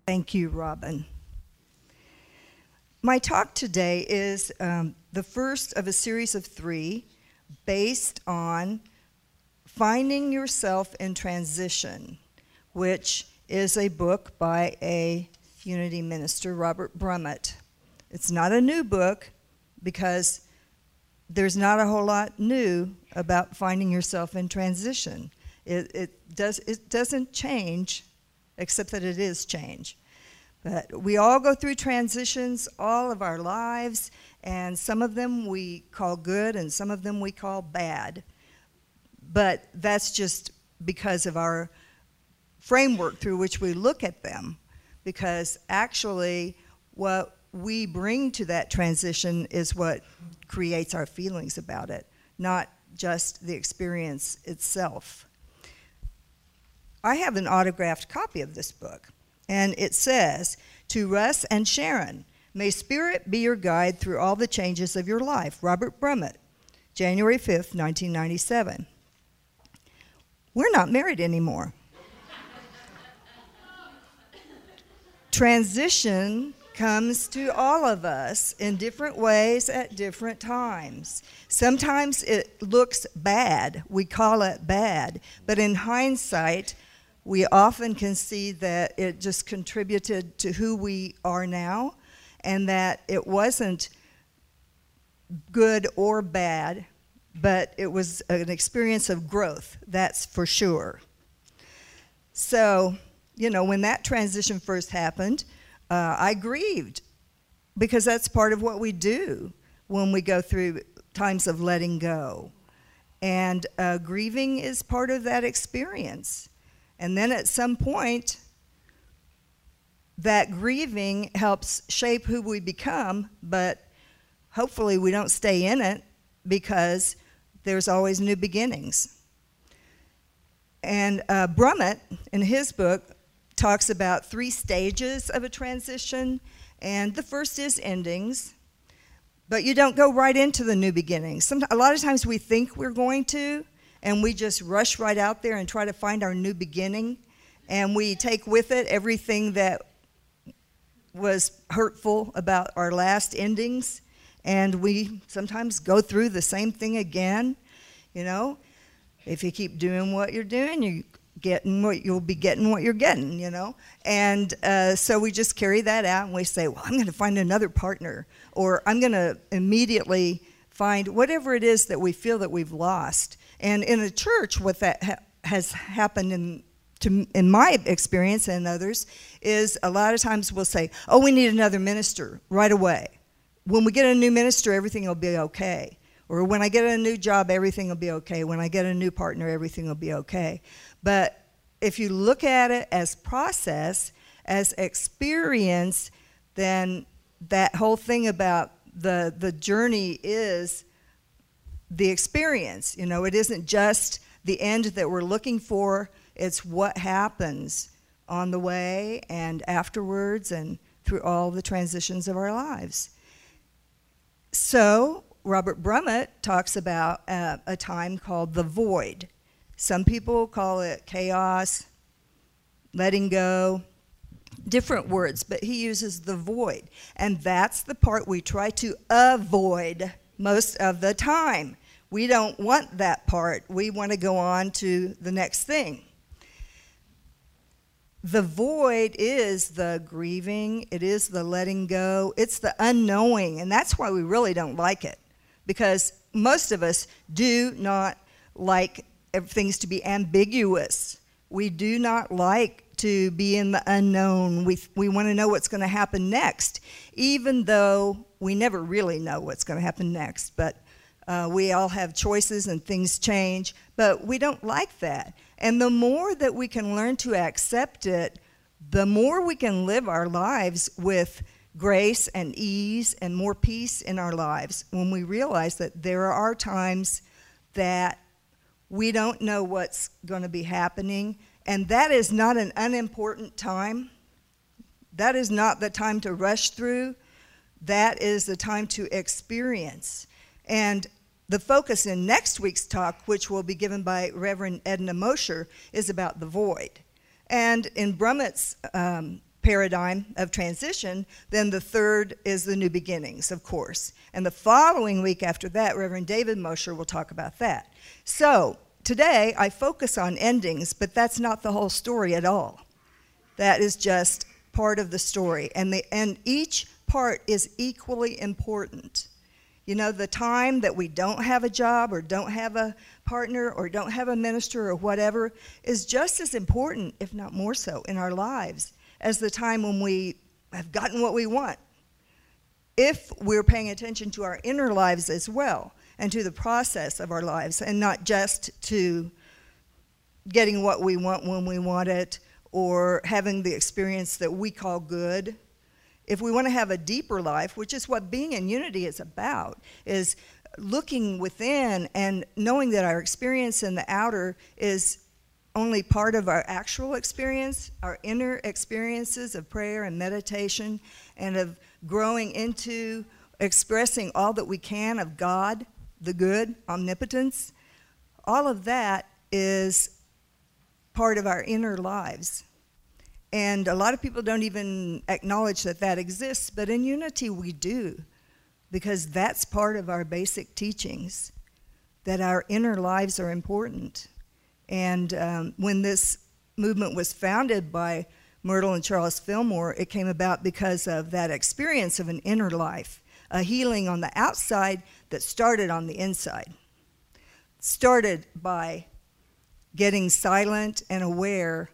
Thank you, Robin. My talk today is the first of a series of 3 based on Finding Yourself in Transition, which is a book by a Unity minister, Robert Brummett. It's not a new book because there's not a whole lot new about finding yourself in transition. It doesn't change, except that it is change. But we all go through transitions all of our lives, and some of them we call good and some of them we call bad. But that's just because of our framework through which we look at them, because actually what we bring to that transition is what creates our feelings about it, not just the experience itself. I have an autographed copy of this book, and it says, "To Russ and Sharon, may Spirit be your guide through all the changes of your life." Robert Brummett, January 5th, 1997. We're not married anymore. Transition comes to all of us in different ways at different times. Sometimes it looks bad. We call it bad. But in hindsight, we often can see that it just contributed to who we are now, and that it wasn't good or bad, but it was an experience of growth, that's for sure. So, when that transition first happened, I grieved, because that's part of what we do when we go through times of letting go. And grieving is part of that experience. And then at some point, that grieving helps shape who we become, but hopefully we don't stay in it, because there's always new beginnings. And Brummett, in his book, talks about 3 stages of a transition, and the first is endings, but you don't go right into the new beginnings. A lot of times we think we're going to, and we just rush right out there and try to find our new beginning, and we take with it everything that was hurtful about our last endings, and we sometimes go through the same thing again. If you keep doing what you're doing, you'll be getting what you're getting, And so we just carry that out, and we say, well, I'm going to find another partner, or I'm going to immediately find whatever it is that we feel that we've lost. And in a church, what that has happened in my experience and others is a lot of times we'll say, oh, we need another minister right away. When we get a new minister, everything will be okay. Or when I get a new job, everything will be okay. When I get a new partner, everything will be okay. But if you look at it as process, as experience, then that whole thing about the journey is the experience. It isn't just the end that we're looking for. It's what happens on the way and afterwards and through all the transitions of our lives. So Robert Brummett talks about a time called the void. Some people call it chaos, letting go, different words, but he uses the void. And that's the part we try to avoid most of the time. We don't want that part. We want to go on to the next thing. The void is the grieving, it is the letting go, it's the unknowing, and that's why we really don't like it. Because most of us do not like things to be ambiguous. We do not like to be in the unknown. We want to know what's going to happen next, even though we never really know what's going to happen next. But we all have choices and things change, but we don't like that. And the more that we can learn to accept it, the more we can live our lives with grace and ease and more peace in our lives when we realize that there are times that we don't know what's going to be happening, and that is not an unimportant time. That is not the time to rush through. That is the time to experience. And the focus in next week's talk, which will be given by Reverend Edna Mosher, is about the void. And in Brummett's paradigm of transition, then the third is the new beginnings, of course. And the following week after that, Reverend David Mosher will talk about that. So today I focus on endings, but that's not the whole story at all. That is just part of the story, and each part is equally important. You know, the time that we don't have a job or don't have a partner or don't have a minister or whatever is just as important, if not more so, in our lives as the time when we have gotten what we want, if we're paying attention to our inner lives as well and to the process of our lives and not just to getting what we want when we want it or having the experience that we call good. If we want to have a deeper life, which is what being in unity is about, is looking within and knowing that our experience in the outer is only part of our actual experience, our inner experiences of prayer and meditation and of growing into expressing all that we can of God, the good, omnipotence. All of that is part of our inner lives. And a lot of people don't even acknowledge that that exists, but in unity we do, because that's part of our basic teachings, that our inner lives are important. And when this movement was founded by Myrtle and Charles Fillmore, it came about because of that experience of an inner life, a healing on the outside that started on the inside. Started by getting silent and aware,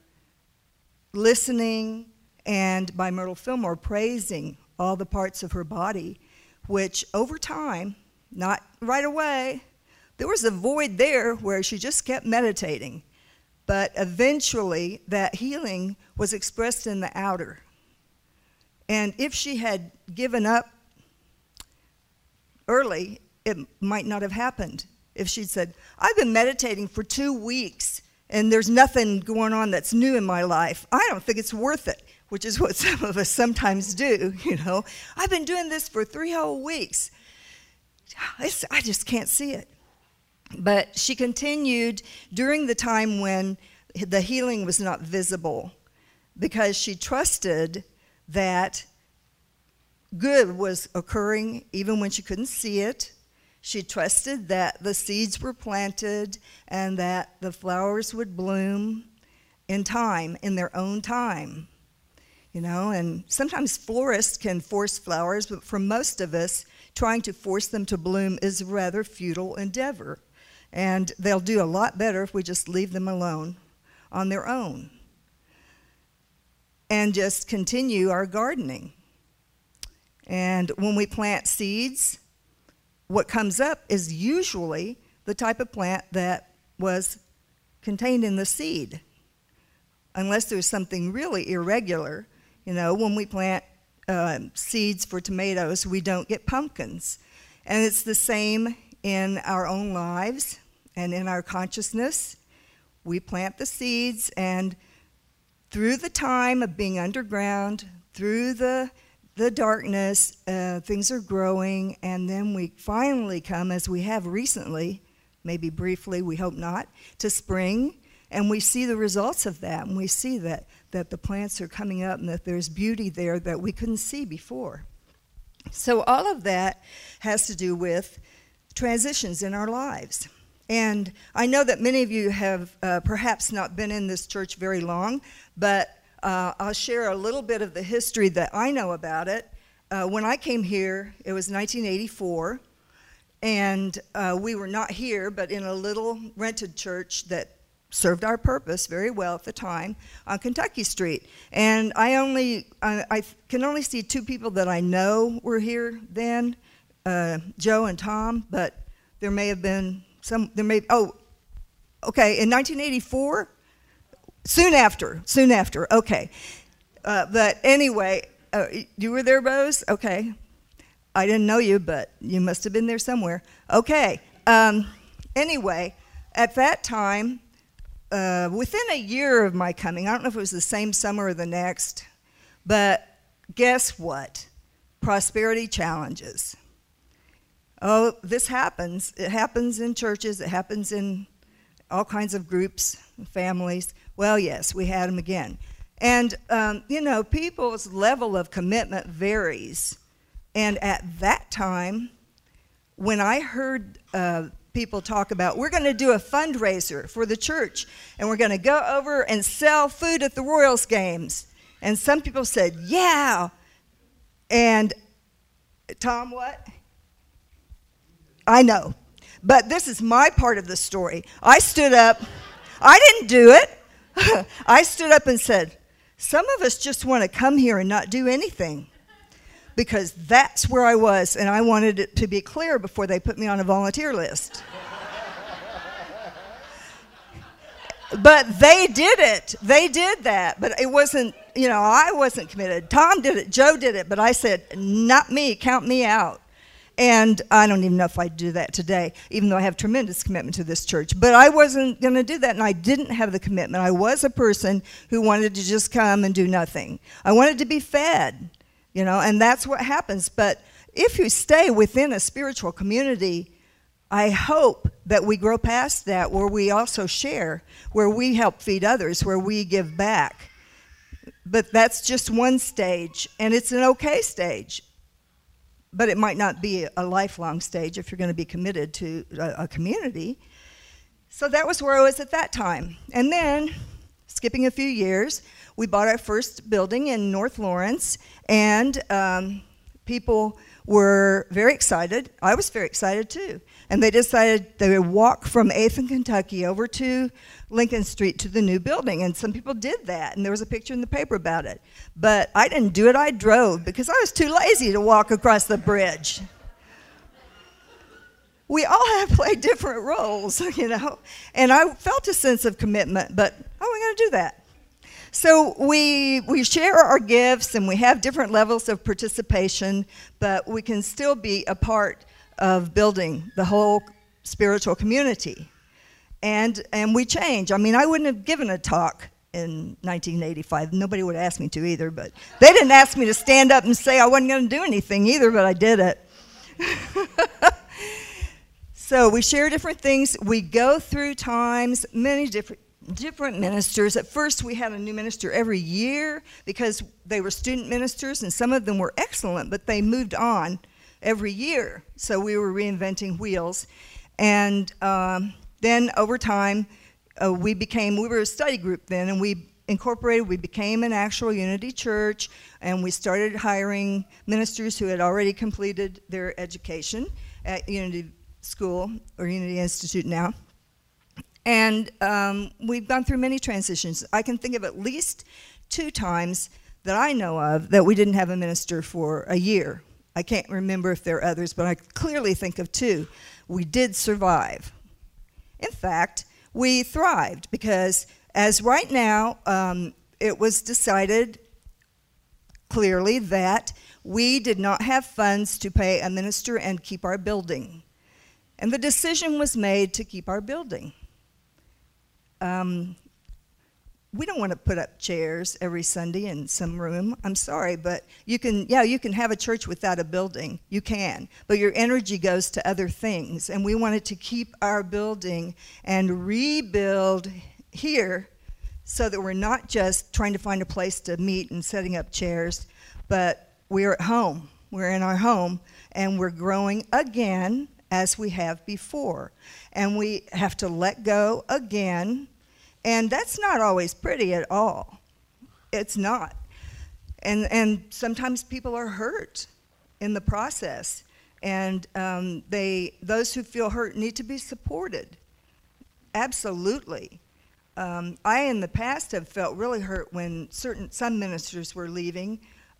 listening, and by Myrtle Fillmore praising all the parts of her body, which over time, not right away, there was a void there where she just kept meditating. But eventually, that healing was expressed in the outer. And if she had given up early, it might not have happened. If she'd said, I've been meditating for 2 weeks, and there's nothing going on that's new in my life, I don't think it's worth it, which is what some of us sometimes do, you know. I've been doing this for 3 whole weeks. I just can't see it. But she continued during the time when the healing was not visible, because she trusted that good was occurring even when she couldn't see it. She trusted that the seeds were planted and that the flowers would bloom in time, in their own time. You know, and sometimes florists can force flowers, but for most of us, trying to force them to bloom is a rather futile endeavor. And they'll do a lot better if we just leave them alone on their own and just continue our gardening. And when we plant seeds, what comes up is usually the type of plant that was contained in the seed, unless there's something really irregular. You know, when we plant seeds for tomatoes, we don't get pumpkins. And it's the same in our own lives and in our consciousness. We plant the seeds, and through the time of being underground, through the darkness, things are growing, and then we finally come, as we have recently, maybe briefly, we hope not, to spring, and we see the results of that, and we see that the plants are coming up and that there's beauty there that we couldn't see before. So all of that has to do with transitions in our lives. And I know that many of you have perhaps not been in this church very long, but I'll share a little bit of the history that I know about it. When I came here, it was 1984, and we were not here, but in a little rented church that served our purpose very well at the time on Kentucky Street. And I can only see 2 people that I know were here then, Joe and Tom, but there may have been some, in 1984, soon after, okay. But anyway, you were there, Rose? Okay. I didn't know you, but you must have been there somewhere. Okay. Anyway, at that time, within a year of my coming, I don't know if it was the same summer or the next, but guess what? Prosperity challenges. Oh, this happens. It happens in churches. It happens in all kinds of groups, families. Well, yes, we had them again. And, people's level of commitment varies. And at that time, when I heard people talk about, we're going to do a fundraiser for the church, and we're going to go over and sell food at the Royals games. And some people said, yeah. And Tom, what? I know. But this is my part of the story. I stood up. I didn't do it. I stood up and said, some of us just want to come here and not do anything, because that's where I was, and I wanted it to be clear before they put me on a volunteer list. But they did it. They did that. But it wasn't, I wasn't committed. Tom did it. Joe did it. But I said, not me. Count me out. And I don't even know if I'd do that today, even though I have tremendous commitment to this church. But I wasn't going to do that, and I didn't have the commitment. I was a person who wanted to just come and do nothing. I wanted to be fed, and that's what happens. But if you stay within a spiritual community, I hope that we grow past that, where we also share, where we help feed others, where we give back. But that's just one stage, and it's an okay stage. But it might not be a lifelong stage if you're going to be committed to a community. So that was where I was at that time. And then, skipping a few years, we bought our first building in North Lawrence, and people were very excited. I was very excited too. And they decided they would walk from 8th and Kentucky over to Lincoln Street to the new building. And some people did that, and there was a picture in the paper about it. But I didn't do it. I drove because I was too lazy to walk across the bridge. We all have played different roles, And I felt a sense of commitment, but how are we going to do that? So we share our gifts, and we have different levels of participation, but we can still be a part of building the whole spiritual community. And we change. I mean, I wouldn't have given a talk in 1985. Nobody would ask me to either, but they didn't ask me to stand up and say I wasn't going to do anything either, but I did it. So we share different things. We go through times, many different ministers. At first, we had a new minister every year because they were student ministers, and some of them were excellent, but they moved on every year. So we were reinventing wheels. And then over time, we were a study group then, and we became an actual Unity church, and we started hiring ministers who had already completed their education at Unity School, or Unity Institute now. And we've gone through many transitions. I can think of at least 2 times that I know of that we didn't have a minister for a year. I can't remember if there are others, but I clearly think of 2. We did survive. In fact, we thrived because as right now, it was decided clearly that we did not have funds to pay a minister and keep our building. And the decision was made to keep our building. We don't want to put up chairs every Sunday in some room. I'm sorry, but you can have a church without a building. You can, but your energy goes to other things. And we wanted to keep our building and rebuild here so that we're not just trying to find a place to meet and setting up chairs, but we're at home. We're in our home, and we're growing again as we have before. And we have to let go again. And that's not always pretty at all. It's not. And sometimes people are hurt in the process. And those who feel hurt need to be supported. Absolutely. I, in the past, have felt really hurt when some ministers were leaving.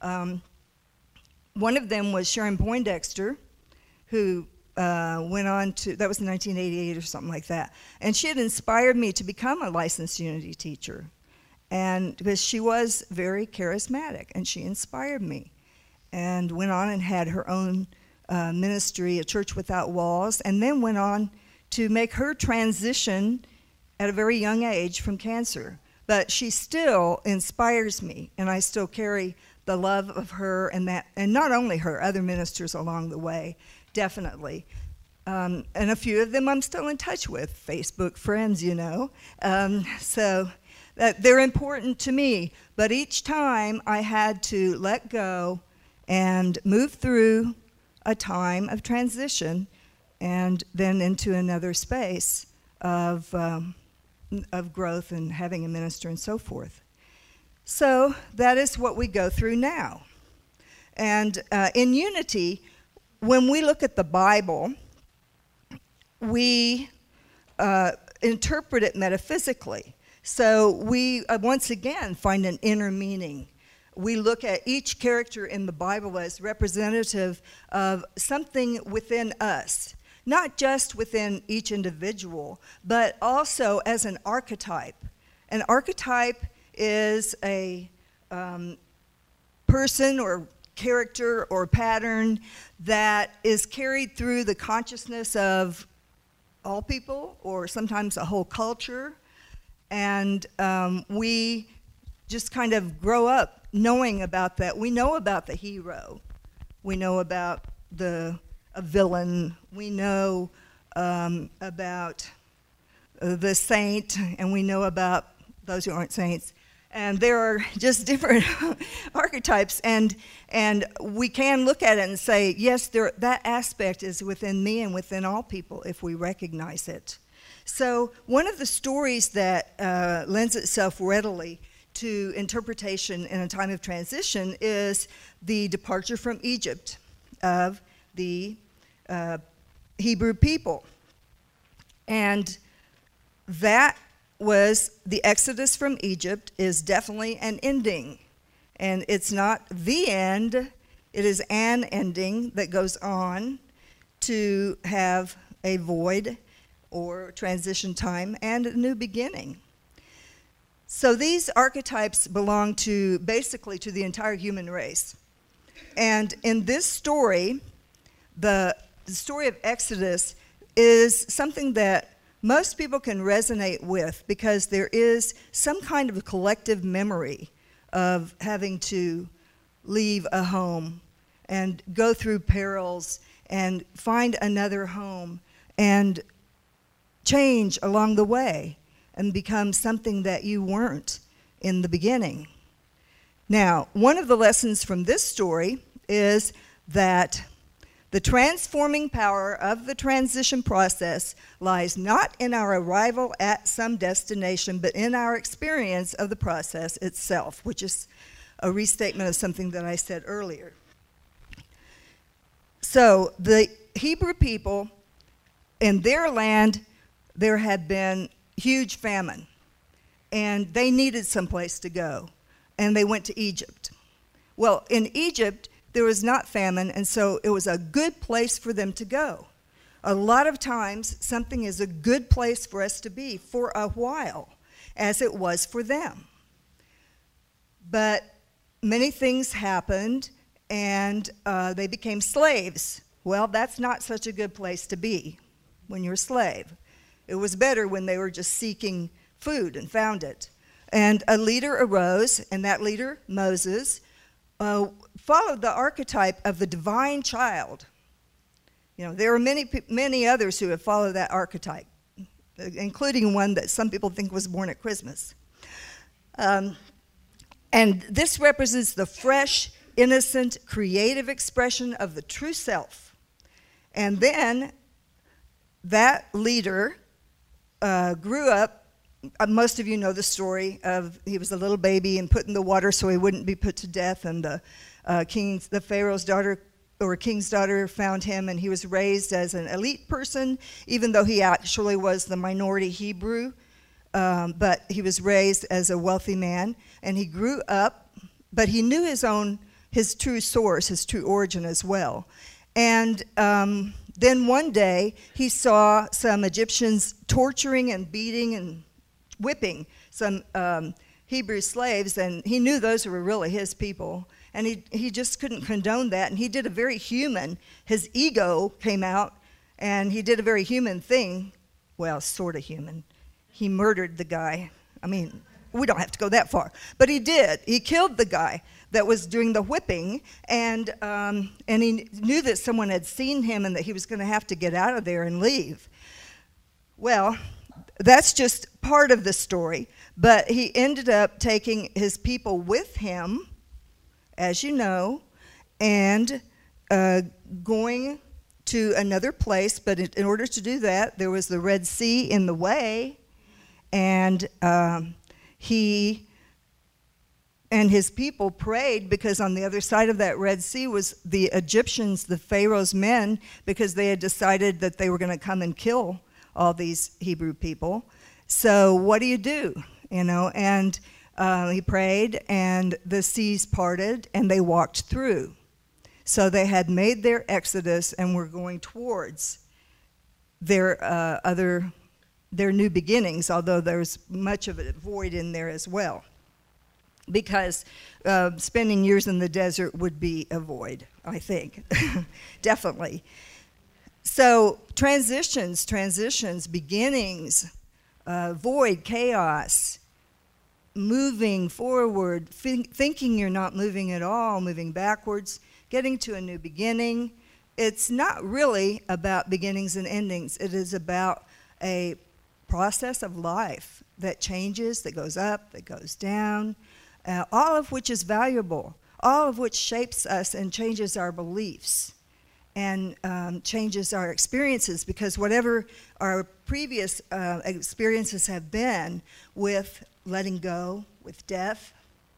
One of them was Sharon Poindexter, who went on to, that was in 1988 or something like that. And she had inspired me to become a licensed Unity teacher. And because she was very charismatic, and she inspired me. And went on and had her own ministry, A Church Without Walls, and then went on to make her transition at a very young age from cancer. But she still inspires me, and I still carry the love of her and not only her, other ministers along the way. Definitely. And a few of them I'm still in touch with, Facebook friends, So that they're important to me, but each time I had to let go and move through a time of transition and then into another space of growth and having a minister and so forth. So that is what we go through now. And in Unity, when we look at the Bible, we interpret it metaphysically. So we, once again, find an inner meaning. We look at each character in the Bible as representative of something within us, not just within each individual, but also as an archetype. An archetype is a person or character or pattern that is carried through the consciousness of all people or sometimes a whole culture. And we just kind of grow up knowing about that. We know about the hero. We know about a villain. We know about the saint, and we know about those who aren't saints. And there are just different archetypes, and we can look at it and say, yes, that aspect is within me and within all people if we recognize it. So one of the stories that lends itself readily to interpretation in a time of transition is the departure from Egypt of the Hebrew people. And that was the Exodus from Egypt is definitely an ending. And it's not the end, it is an ending that goes on to have a void or transition time and a new beginning. So these archetypes belong to basically to the entire human race. And in this story, the story of Exodus is something that most people can resonate with because there is some kind of a collective memory of having to leave a home and go through perils and find another home and change along the way and become something that you weren't in the beginning. Now, one of the lessons from this story is that the transforming power of the transition process lies not in our arrival at some destination, but in our experience of the process itself, which is a restatement of something that I said earlier. So the Hebrew people, in their land, there had been huge famine, and they needed some place to go, and they went to Egypt. Well, in Egypt, there was not famine, and so it was a good place for them to go. A lot of times, something is a good place for us to be for a while, as it was for them. But many things happened, and they became slaves. Well, that's not such a good place to be when you're a slave. It was better when they were just seeking food and found it. And a leader arose, and that leader, Moses, followed the archetype of the divine child. You know, there are many others who have followed that archetype, including one that some people think was born at Christmas. And this represents the fresh, innocent, creative expression of the true self. And then that leader grew up. Most of you know the story of he was a little baby and put in the water so he wouldn't be put to death, and the Pharaoh's daughter or king's daughter found him, and he was raised as an elite person, even though he actually was the minority Hebrew, but he was raised as a wealthy man, and he grew up, but he knew his true source, his true origin as well. And then one day he saw some Egyptians torturing and beating and whipping some Hebrew slaves, and he knew those were really his people, and he just couldn't condone that, and he did a very human, his ego came out, and he did a very human thing, well, sort of human. He murdered the guy. I mean, we don't have to go that far, but he did. He killed the guy that was doing the whipping, and he knew that someone had seen him and that he was going to have to get out of there and leave. Well, that's just part of the story, But he ended up taking his people with him, as you know, and going to another place. But in order to do that, there was the Red Sea in the way, and he and his people prayed, because on the other side of that Red Sea was the Egyptians, the Pharaoh's men, because they had decided that they were going to come and kill all these Hebrew people. So what do? And he prayed, and the seas parted, and they walked through. So they had made their exodus and were going towards their new beginnings, although there's much of a void in there as well, because spending years in the desert would be a void, I think. Definitely. So transitions, beginnings, void, chaos, moving forward, thinking you're not moving at all, moving backwards, getting to a new beginning. It's not really about beginnings and endings. It is about a process of life that changes, that goes up, that goes down, all of which is valuable, all of which shapes us and changes our beliefs and changes our experiences, because whatever our previous experiences have been with letting go, with death,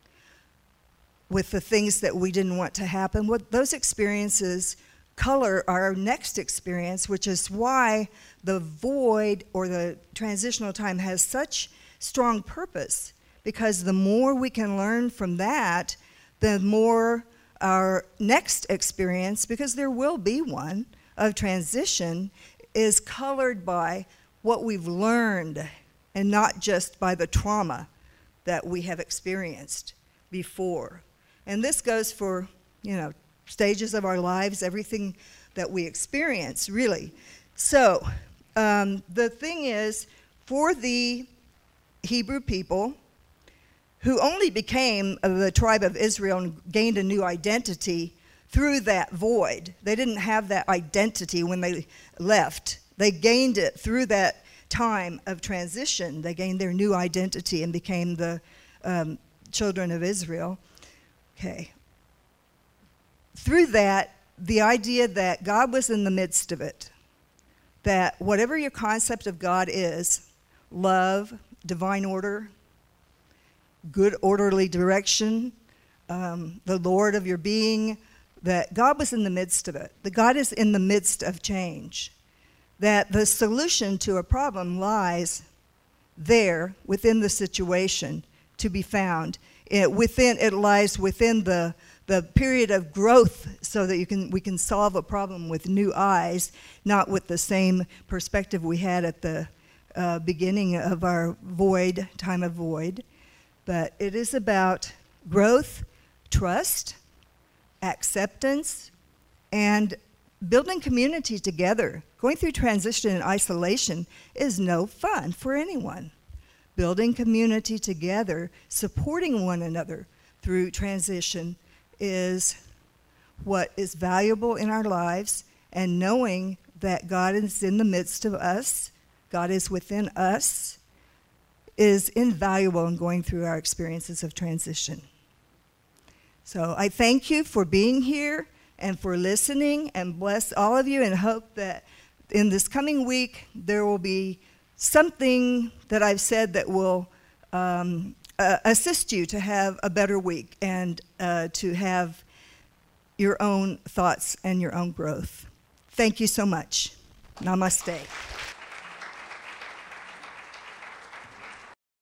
with the things that we didn't want to happen, those experiences color our next experience, which is why the void or the transitional time has such strong purpose. Because the more we can learn from that, the more our next experience, because there will be one, of transition, is colored by what we've learned and not just by the trauma that we have experienced before. And this goes for, stages of our lives, everything that we experience, really. So the thing is, for the Hebrew people, who only became the tribe of Israel and gained a new identity through that void. They didn't have that identity when they left. They gained it through that time of transition. They gained their new identity and became the children of Israel. Okay. Through that, the idea that God was in the midst of it, that whatever your concept of God is, love, divine order, good orderly direction, the Lord of your being, that God was in the midst of it. That God is in the midst of change. That the solution to a problem lies there within the situation to be found. It lies within the period of growth, so that we can solve a problem with new eyes, not with the same perspective we had at the beginning of our time of void. But it is about growth, trust, acceptance, and building community together. Going through transition and isolation is no fun for anyone. Building community together, supporting one another through transition is what is valuable in our lives, and knowing that God is in the midst of us, God is within us, is invaluable in going through our experiences of transition. So I thank you for being here and for listening, and bless all of you, and hope that in this coming week there will be something that I've said that will assist you to have a better week and to have your own thoughts and your own growth. Thank you so much. Namaste.